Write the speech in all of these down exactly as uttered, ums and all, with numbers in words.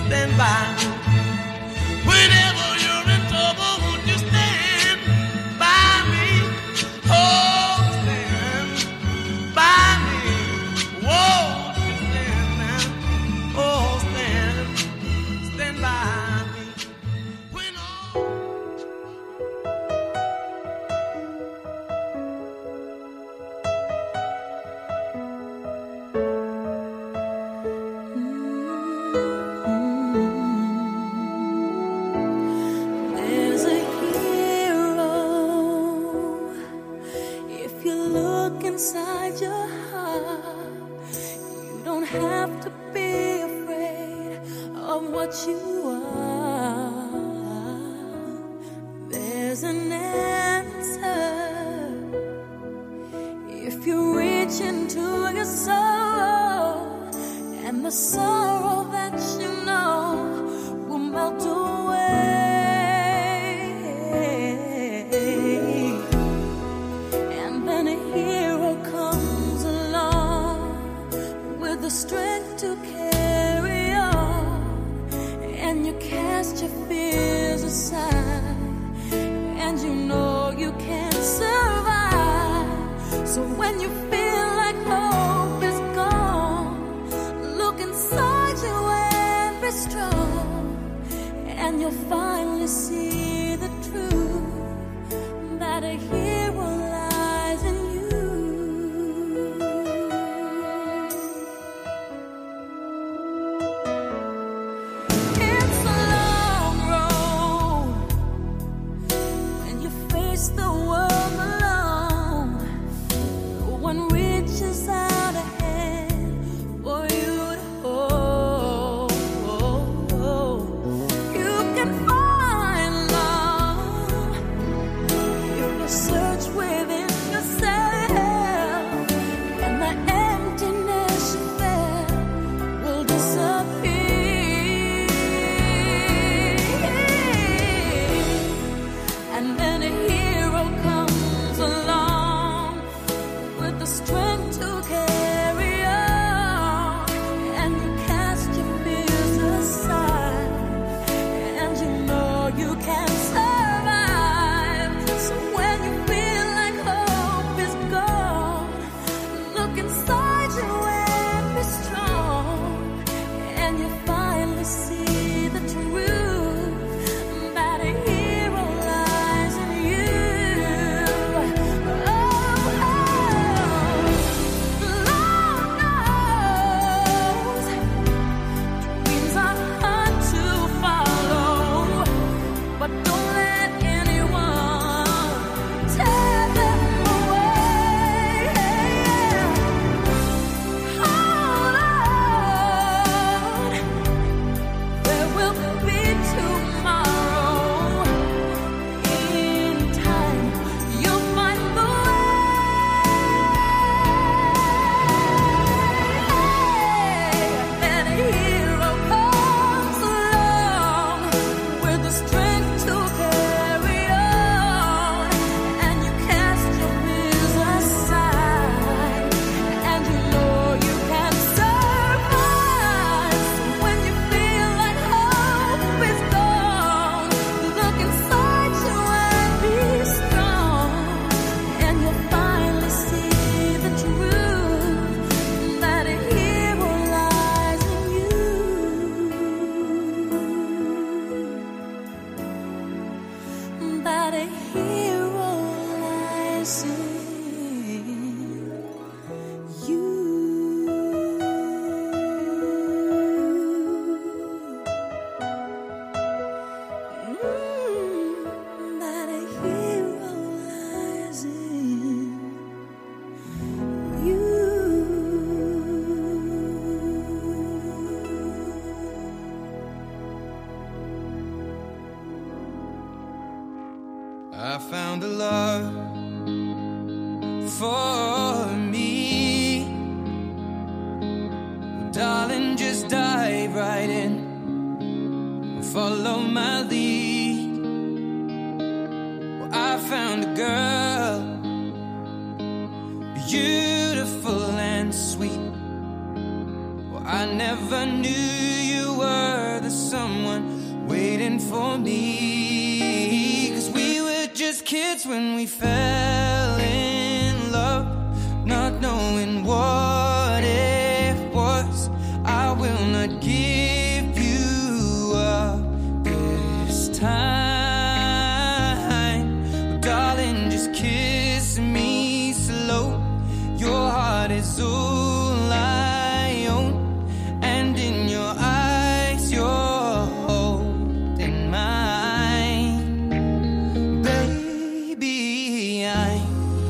stand by me. Whenever you're in trouble, won't you stand by me? Oh, stand by me. Won't you stand now? Oh, stand, stand by me. When all There's a hero. If you look inside your heart, you don't have to be afraid of what you are. There's an answer. If you reach into your soul, and the sorrow that you know will melt away, and then a hero comes along with the strength to carry on, and you cast your fears aside, and you know you can survive. So when you feel like hope is gone, look inside you and be strong, and you'll finally see the truth that a hero lies in you. It's a long road when you face the world alone. No one reaches out a hand for you to hold. You can find love if you search within yourself, and the emptiness you felt will disappear. And then a hero comes along with the strength to carry on, and you cast your fears aside, and you know you can survive. So when you feel like hope is gone, look inside you and be strong, and you finally see the truth that a hero lies in you. Oh, the Lord knows dreams are hard to follow, but don't let anyone tear them away. Hold on, there will be tomorrow. In time, you'll find the way. And a hero comes along with the strength to carry on, and you cast your fears aside, and you know you can survive. So when you feel like hope is gone, look inside you and be strong, and you'll finally see the truth that a hero lies in you. That a hero lies in you. Mm, that a hero lies in you. I found a love for me. Well, darling, just dive right in and follow my lead. Well, I found a girl, beautiful and sweet. Well, I never knew you were there's someone waiting for me. Cause we were just kids when we fell in love, not knowing what it was. I will not give you up this time. Oh, darling, just kiss me slow. Your heart is all I own, and in your eyes you're holding mine. Baby, I'm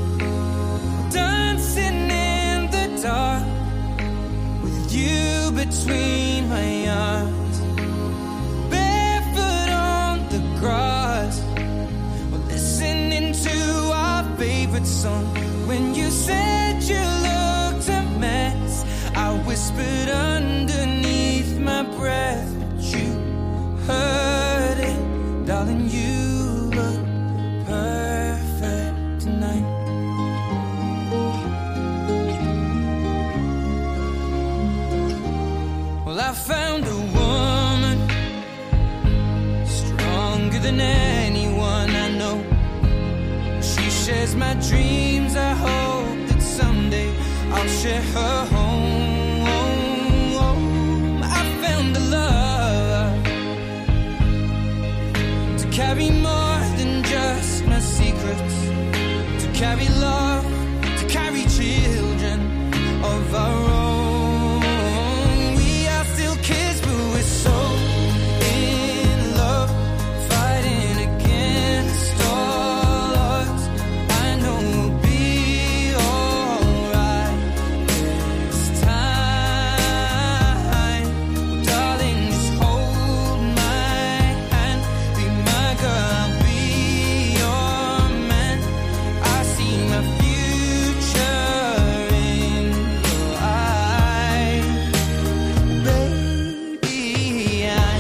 dancing in the dark with you between my arms, barefoot on the grass, listening to our favorite song. When you said you looked a mess, I whispered underneath my breath, but you heard it. Darling, you look perfect tonight. Well, I found a woman stronger than anyone I know. She shares my dreams. I hope that someday I'll share her home. I found a love to carry more than just my secrets, to carry love, to carry children of our own. We are still kids, but we're so in love, fighting against all odds. I know we'll be alright this time. Darling, just hold my hand, be my girl, I'll be your man. I see my future in your eyes. Baby, I'm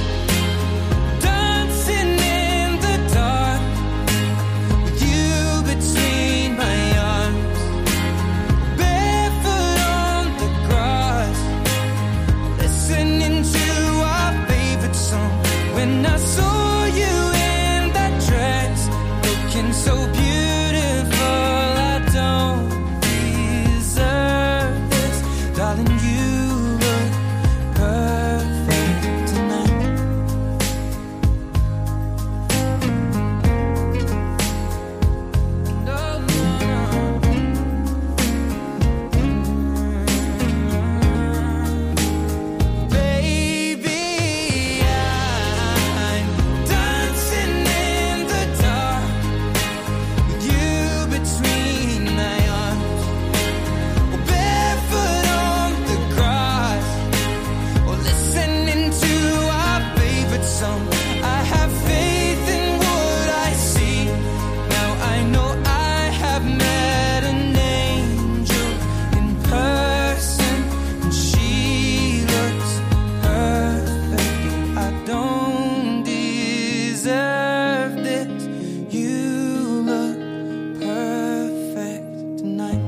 dancing in the dark with you between my arms, barefoot on the grass, listening to our favorite song. When I saw you in that dress, looking so beautiful, I don't deserve this. Darling, you look perfect tonight. No, no, no. Baby, I'm dancing in the dark with you between my arms, or barefoot on the grass, or listening to our favorite song. I have faith in what I see. Now I know I have met an angel in person, and she looks perfect. I don't deserve this. You look perfect tonight.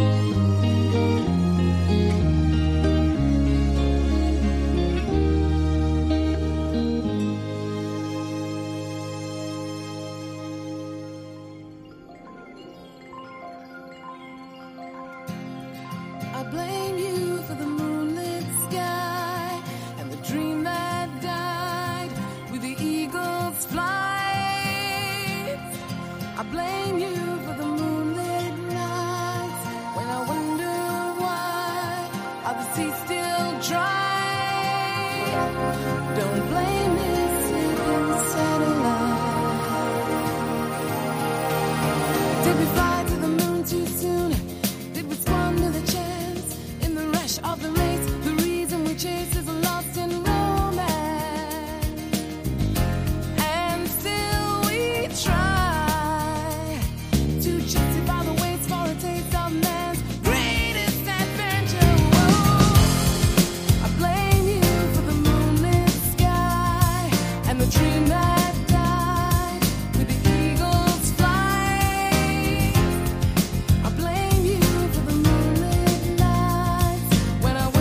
I blame you for the moonlit sky and the dream that died with the eagle's flight. I blame you for the moonlit nights when I wonder why are the seas still dry. Don't blame this hidden satellite. Did we fly to the moon too soon? Did we squander the chance in the rush of the race? The reason we chase is lost in romance, and still we try to justify the waste for a taste of man's greatest adventure. Whoa. I blame you for the moonlit sky and the dream that died with the eagle's flight. I blame you for the moonlit nights when I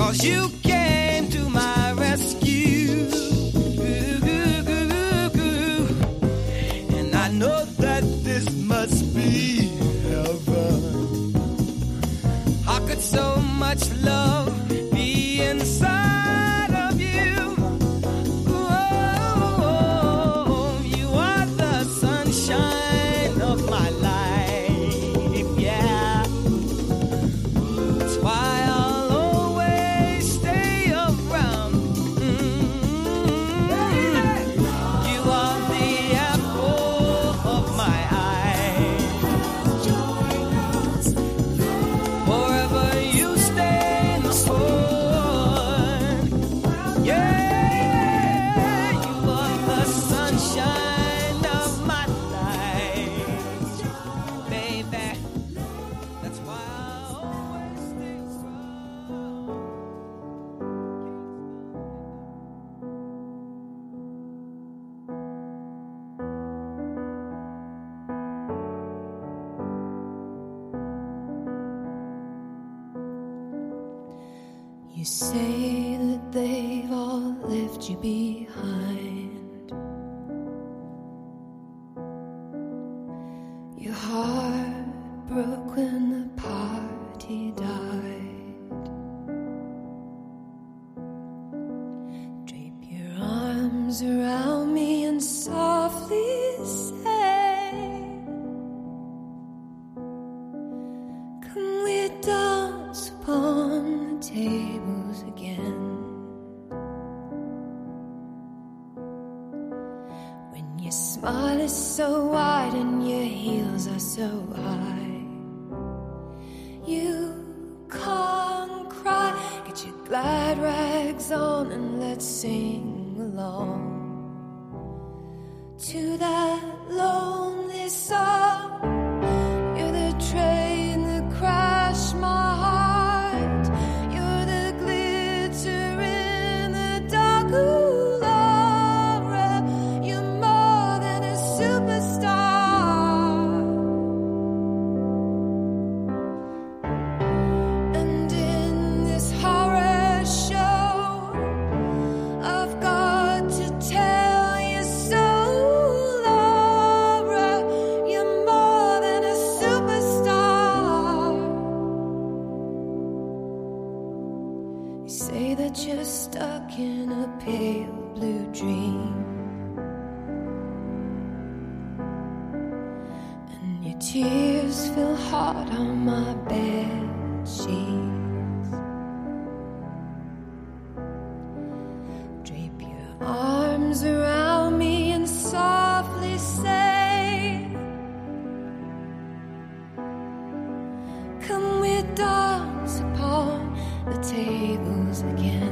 'cause you came to my rescue. And I know that this must be heaven. How could so much love be inside of you? Oh, you are the sunshine of my life, yeah. That's why I'll always stay around. Mm-hmm. You are the apple of my eye. Forever you stay in the sun. Yeah, you are the sunshine of my life, baby. That's why I'll always stay around. You say that they've all left you behind. Your heart broke when the party died. Drape your arms around me and softly say, come we dance upon the tables again. When your smile is so wide and your heels are so high, you can't cry. Get your glad rags on and let's sing along to that lonely song. You're the train that crashed my heart. You're the glitter in the dark. Ooh, Laura, you're more than a superstar. And in this horror show, I've got to tell you so, Laura, you're more than a superstar. You say that you're stuck in a pale blue dream, and your tears feel hot on my bed sheets. Drape your arms around me and softly say, come we dance upon the tables again.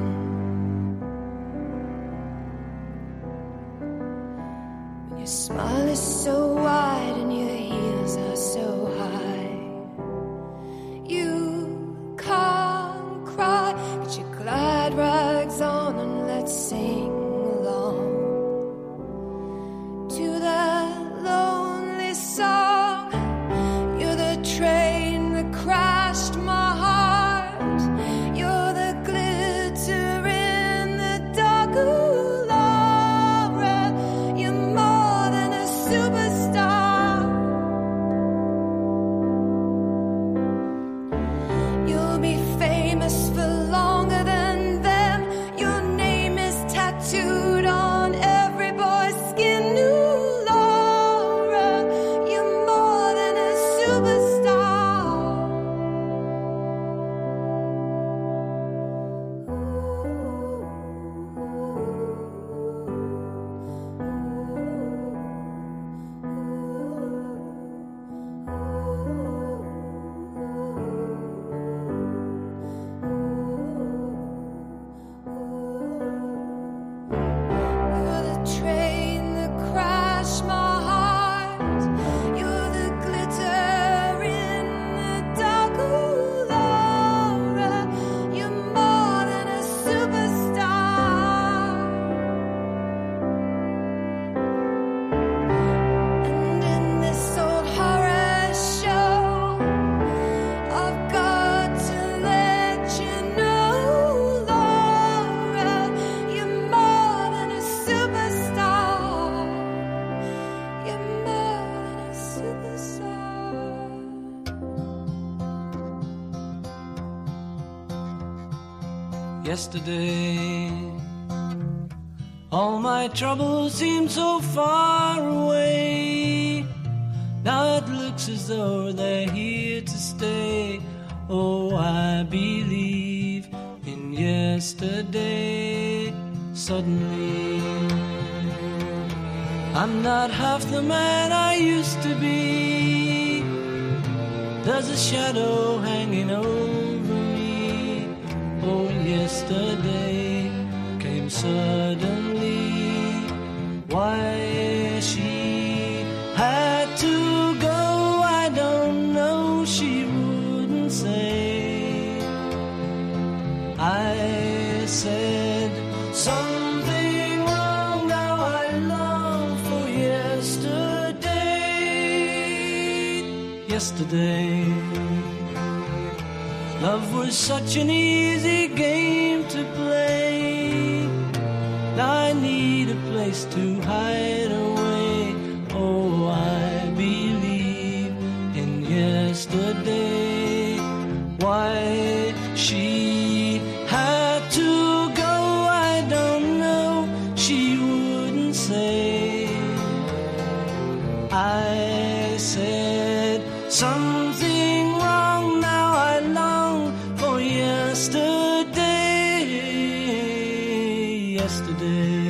When your smile is so wide and your heels are so high, you yesterday. All my troubles seem so far away. Now it looks as though they're here to stay. Oh, I believe in yesterday. Suddenly, I'm not half the man I used to be. There's a shadow hanging over me. Oh, yesterday came suddenly. Why she had to go, I don't know. She wouldn't say. I said something wrong. Now I long for yesterday. Yesterday, love was such an easy game to play. Now I need a place to hide away. Oh, I believe in yesterday. Why she had to go, I don't know. She wouldn't say. I said something wrong. Now I long for yesterday. Yesterday,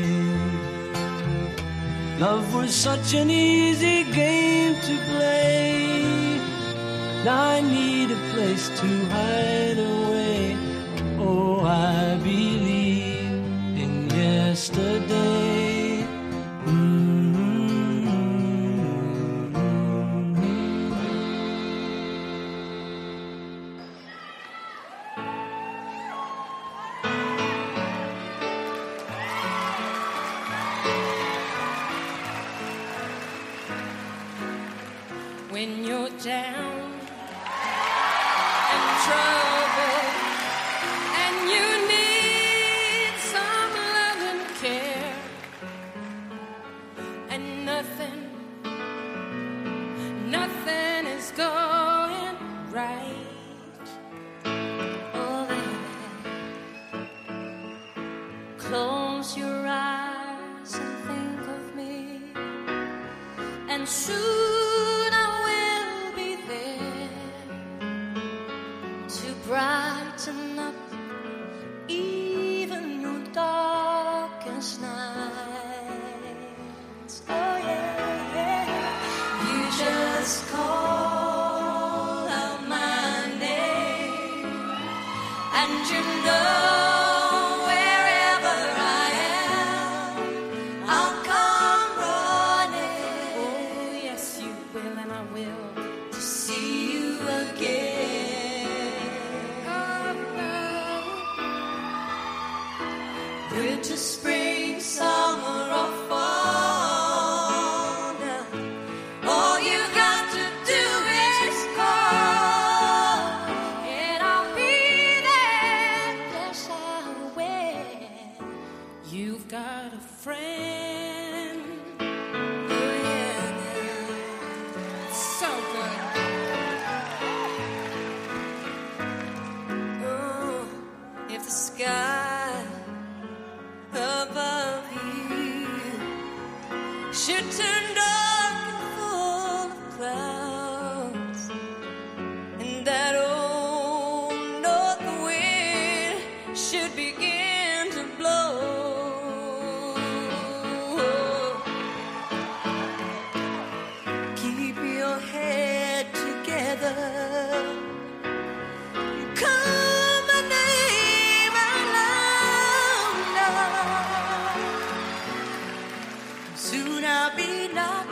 love was such an easy game to play. Now I need a place to hide away. Oh, I believe in yesterday. Mm-hmm. When you're down and trouble and you need some love and care, and nothing, nothing is going right. Oh, then close your eyes and think of me, and soon brighten up even your darkest nights. Oh yeah, yeah. You just call out my name, and you know wherever I am, I'll come running. Oh yes, you will, and I will, to see you again. Winter, spring, summer, or fall. Now, all you got to do is call, and I'll be there. Yes, I will. You've got a friend. Oh yeah, it's so good. Oh, if the sky above you should turn dark and full of clouds, and that old north wind should begin to blow, keep your head together. Call my name out loud now. Soon I'll be knocking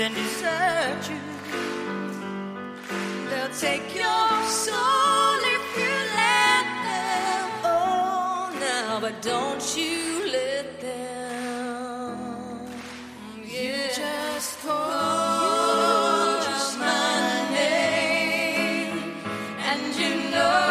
then desert you. They'll take your soul if you let them. Oh, now, but don't you let them. Yeah. You just call just my name, and you know.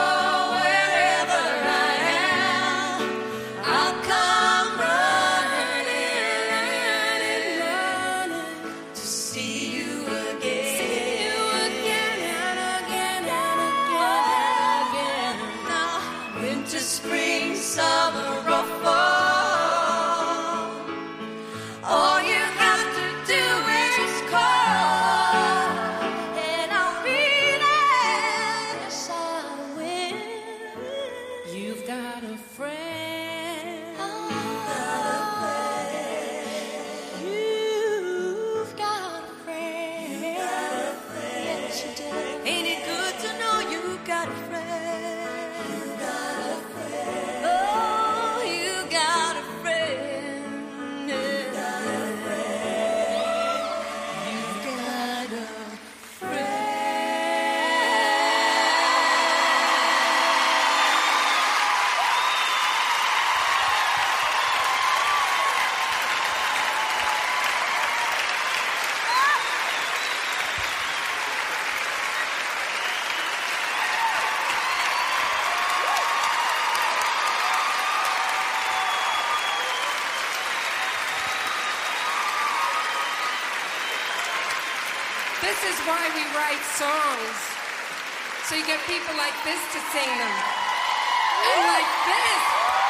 This is why we write songs. So you get people like this to sing them. And like this.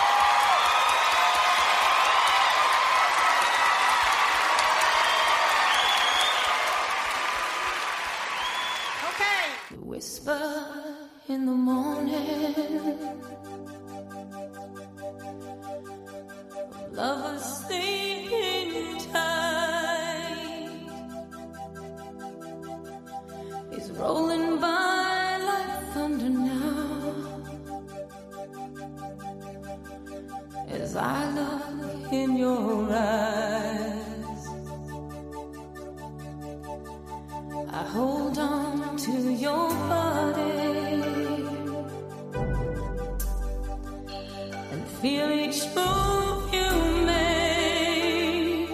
Okay. The whisper in the morning. Lovers sleeping tight. Is rolling by like thunder now. As I look in your eyes, I hold on to your body and feel each move you make.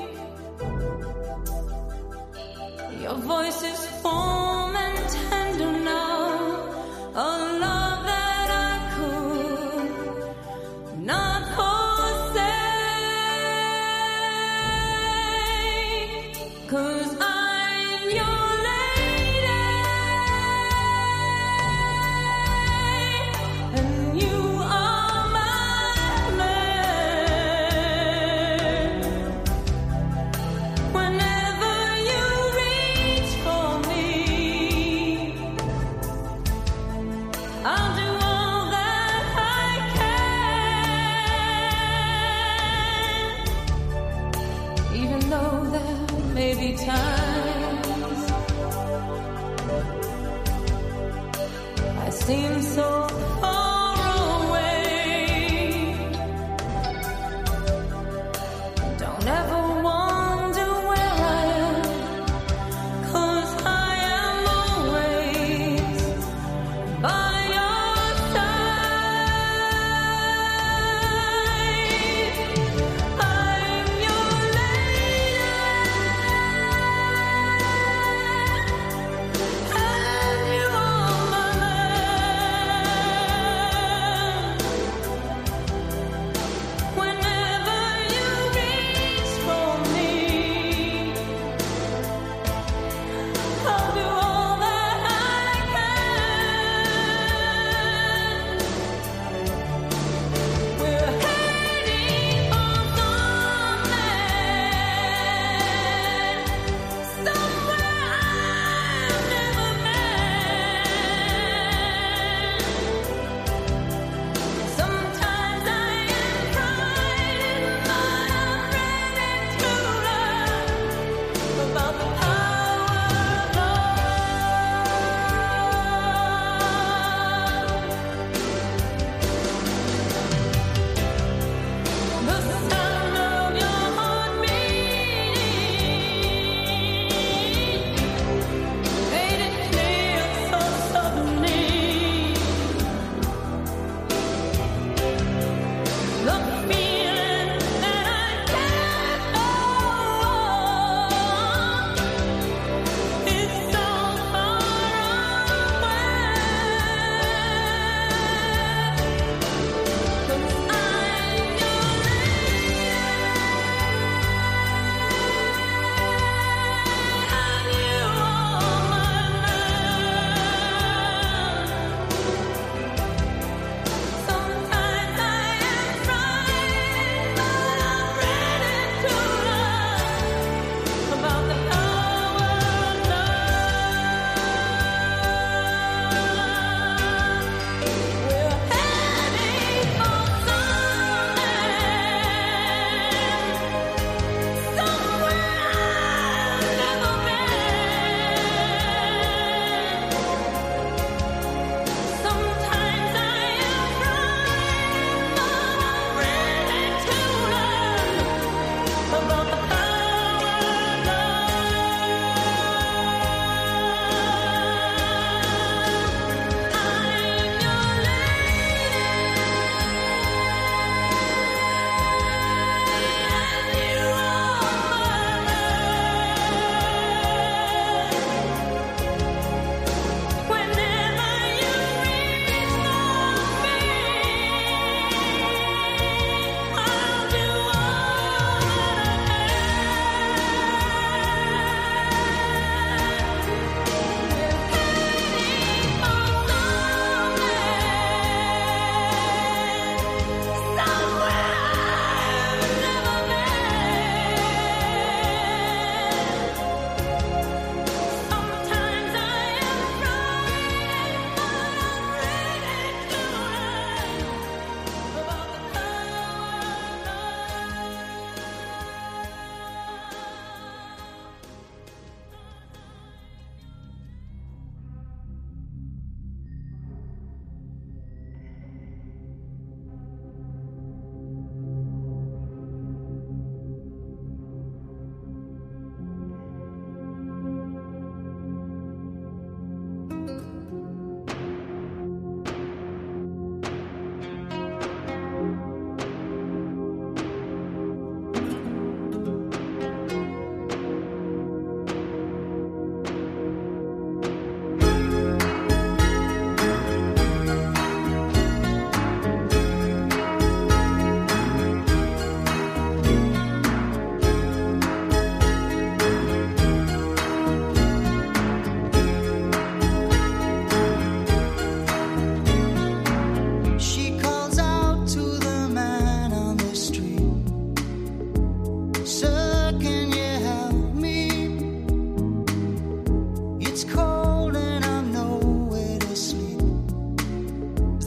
Your voice is warm and tender now, a love that I could not forsake. 'Cause I'm your lady, and you are my man. Whenever you reach for me, I'll do all that I can. Even though there may be times I seem so far away. Don't ever wonder where I am, 'cause I am always by your side. I'm your lady,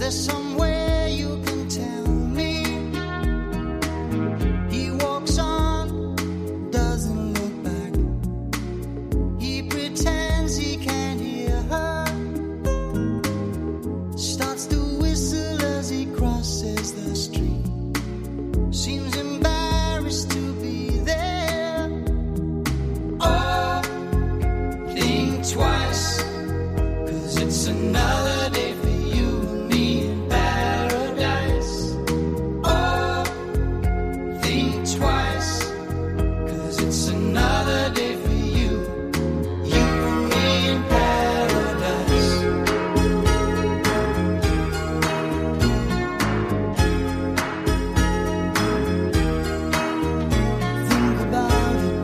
there's somewhere you can tell me. He walks on, doesn't look back. He pretends he can't hear her. Starts to whistle as he crosses the street. Seems embarrassed to be there. Oh, think twice, 'cause it's another day for you and me in paradise. Oh, think twice, 'cause it's another day for you, you and me in paradise. Think about it.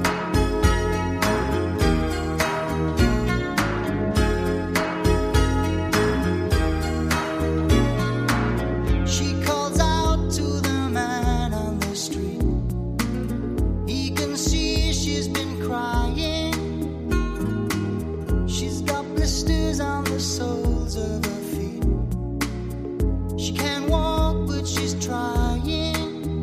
She calls out to the man on the street. He can see she's been crying. She's got blisters on the soles of her feet. She can't walk, but she's trying.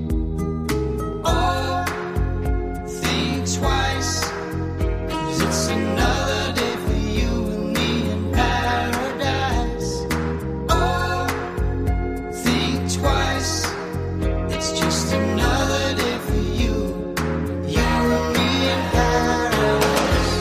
Oh, think twice, 'cause it's another day for you and me in paradise. Oh, think twice, it's just another day for you, you and me in paradise.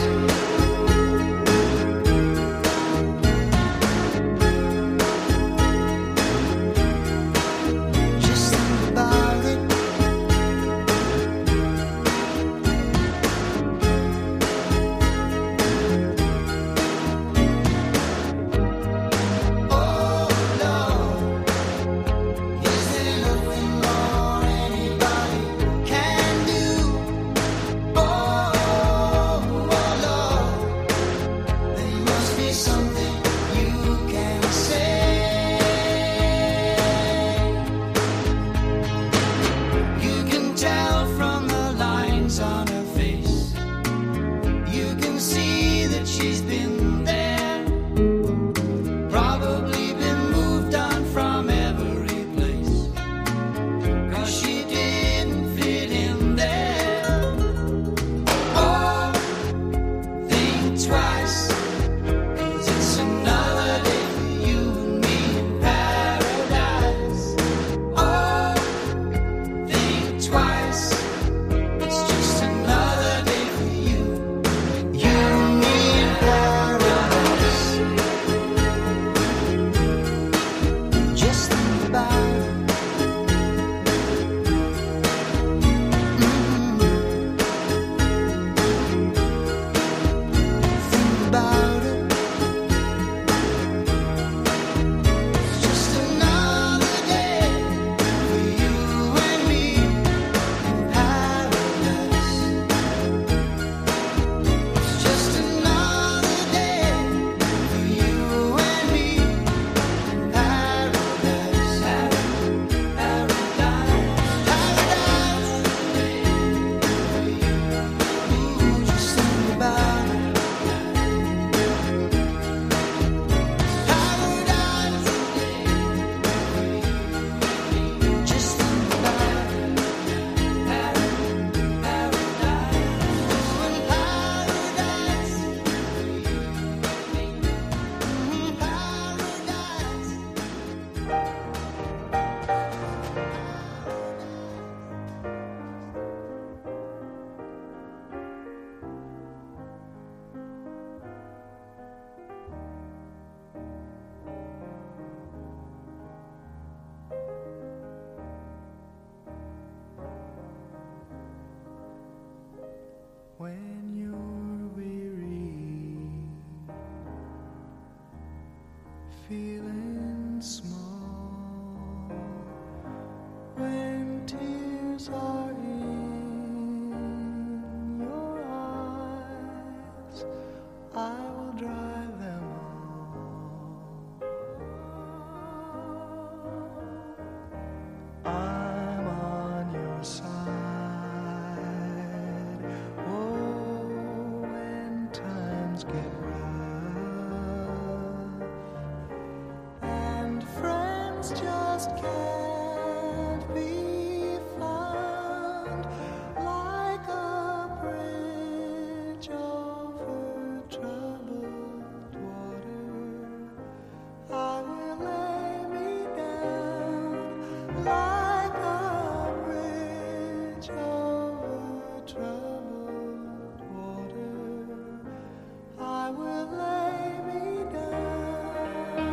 like a bridge over troubled water. I will lay me down.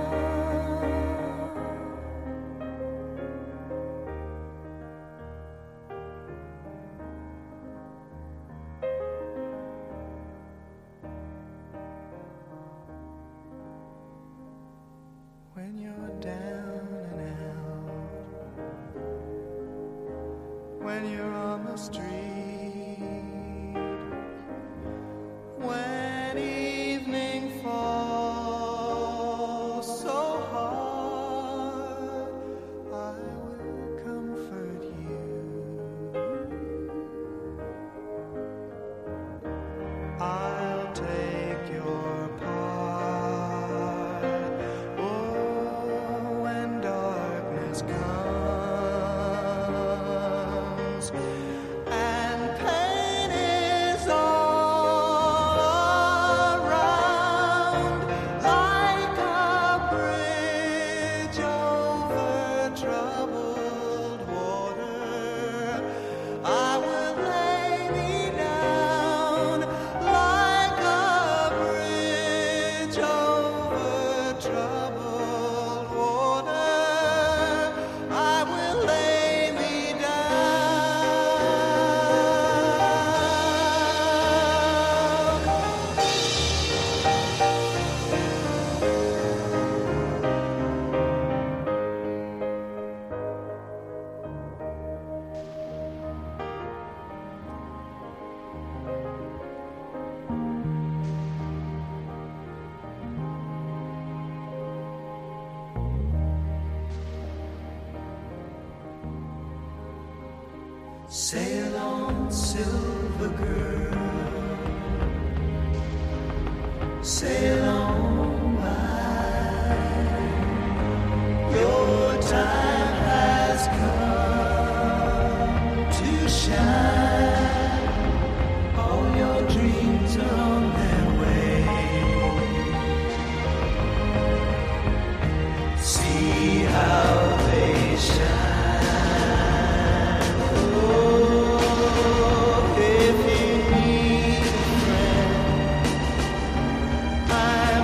When you're down and out, when you're on the street, when evening falls so hard, I will comfort you. I'll take your part. Oh, when darkness comes and pain is all around, like a bridge over troubled water, I will lay me down. Like a bridge over troubled water, I will lay me Sail on, silver girl, sail on by. Your time has come to shine. All your dreams are on their way. See how they shine. Oh, if you need a friend, I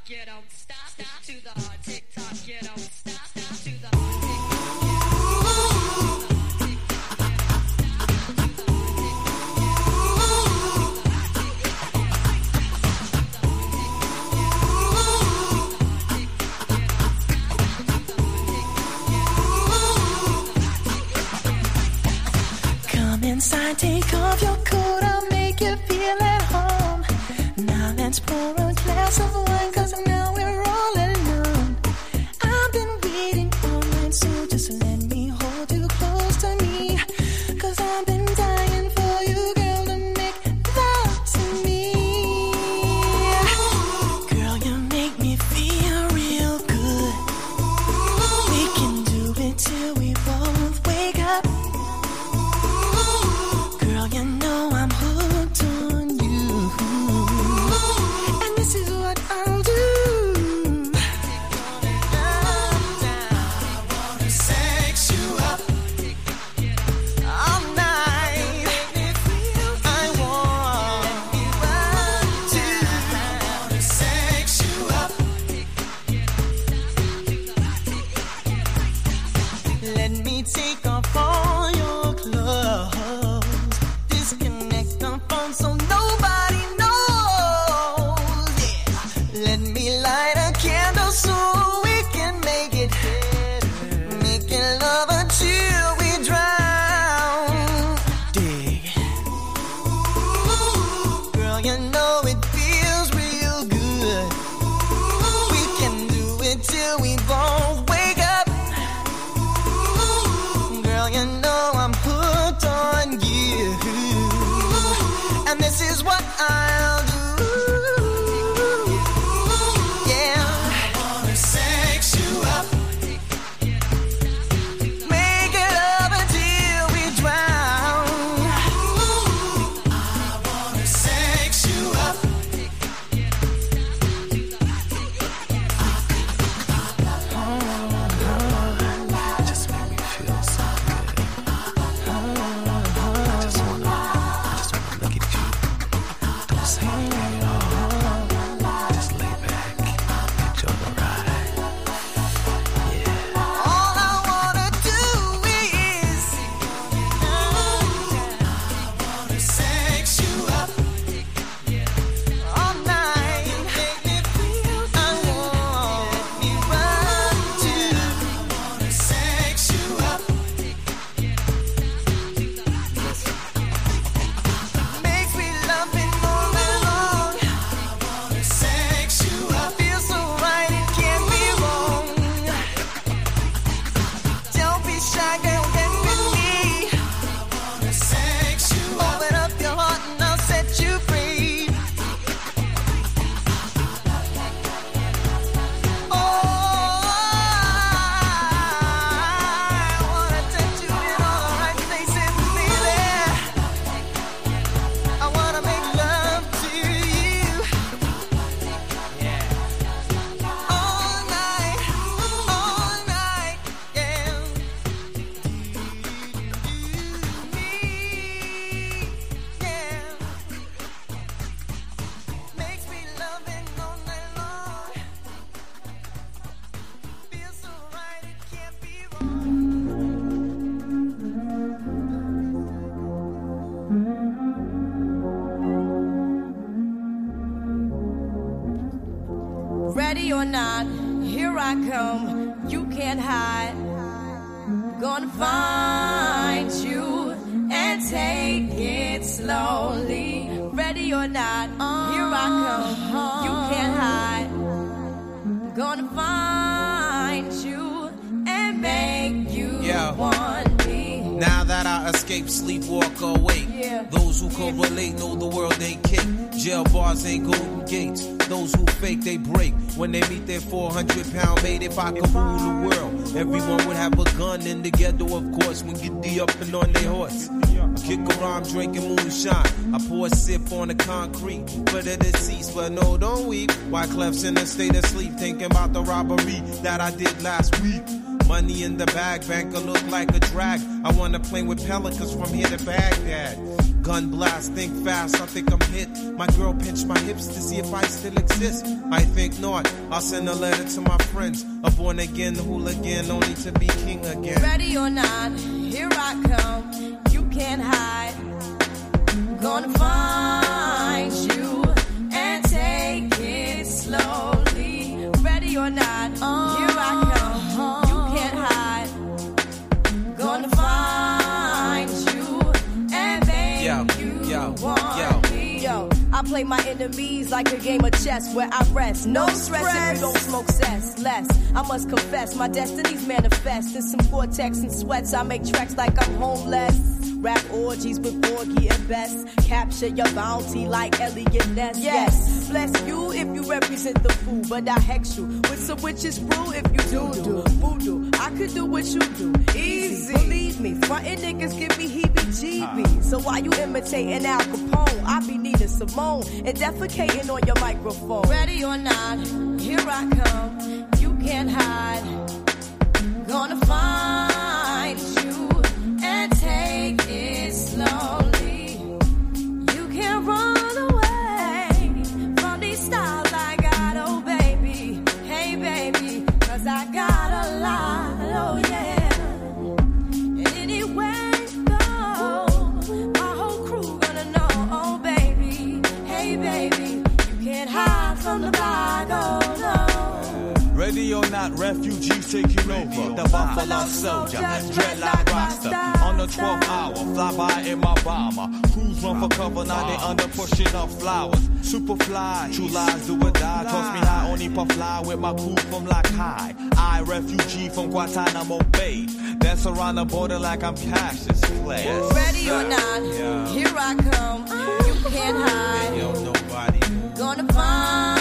you don't stop, stop to the tick tock, you don't stop, stop to the Come inside, take off your coat, I'll make you feel at home. Now let's pour a glass of wine, cause now we're all alone. I've been waiting all night, so just let me hold you close to me. Cause I've been dying for you, girl, to make love to me. Girl, you make me feel real good. We can do it till we both wake up. Girl, you know I'm hooked on you. And this is what I'll do. I wanna sex you up all night. I want to. I wanna sex you up. Let me take off all your clothes. Disconnect the phone so nobody knows. Yeah. Let me light a candle so we can make it. Making love until we drown. Dig. Girl, you know it feels real good. We can do it till we both wake up. Girl, you know I'm hooked on you. And this is what I'll do. Yeah. I wanna sex you up. Make it up until we drown. I wanna sex you up. Just make me feel so good. I just wanna, I just wanna look at you. Don't say anything at all. Just lay back, enjoy the ride. Yeah. All I wanna do is I wanna sex you up all night. Make me feel I want me run to. I wanna sex you up. Makes me love it all night long. I wanna sex you up. Feels so right, it can't be wrong. Don't be shy, girl, get with me. I wanna sex you up. Open up your heart and I'll set you free. Oh, I wanna touch you in all the right places, baby. I wanna make love to you all night, all night, yeah. Yeah. Makes me love it all night long. Feels so right, it can't be wrong. Ready or not, here I come. You can't hide. Gonna find you and take it slowly. Ready or not, here I come. You can't hide. Gonna find you and make you Yeah. want me. Now that I escape, sleep, walk awake. Yeah. Those who correlate know the world ain't cake. Jail bars ain't golden gates. Those who fake, they break. When they meet their four hundred pound mate, if I could rule the world, everyone would have a gun in the ghetto, of course, when get the up and on their horse. Kick around drinking moonshine. I pour a sip on the concrete for the deceased, but no, don't weep. Why Clef's in a state of sleep, thinking about the robbery that I did last week. Money in the bag, banker look like a drag. I wanna play with pelicans from here to Baghdad. Gun blast, think fast, I think I'm hit. My girl pinched my hips to see if I still exist. I think not. I'll send a letter to my friends. A born again hooligan, only to be king again. Ready or not, here I come. You can't hide. Gonna find you and take it slowly. Ready or not, here I come. You can't hide. Gonna find you and make yo, you yo, want yo. me. Yo, I play my enemies like a game of chess where I rest. No stress if you don't smoke cess. Less, I must confess, my destinies manifest. In some vortex and sweats, I make tracks like I'm homeless. Rap orgies with Borgie and Best. Capture your bounty like Elliot Ness. Yes, bless you if you represent the fool, but I hex you with some witches brew if you do do voodoo. I could do what you do, easy. Believe me, frontin' niggas give me heebie-jeebies. So while you imitating Al Capone, I be needing Simone and defecating on your microphone. Ready or not, here I come. You can't hide. Gonna find you and take it slowly. You can't run away from these styles I got, oh baby. Hey baby, cause I got a lot, oh yeah. And anywhere you go, my whole crew gonna know, oh baby. Hey baby, you can't hide from the block, oh no. Ready or not, refugees taking over. The Buffalo Soldier, dreadlock roster. On the twelfth hour, fly by in my bomber. Crews run for cover, now they under pushing up flowers. Super fly, true lies do or die. Toss me high, only puff fly with my crew from like high. I, refugee from Guantanamo Bay. Dance around the border like I'm Cassius Clay. Ready or not, here I come. You can't hide. Yo, nobody. Gonna find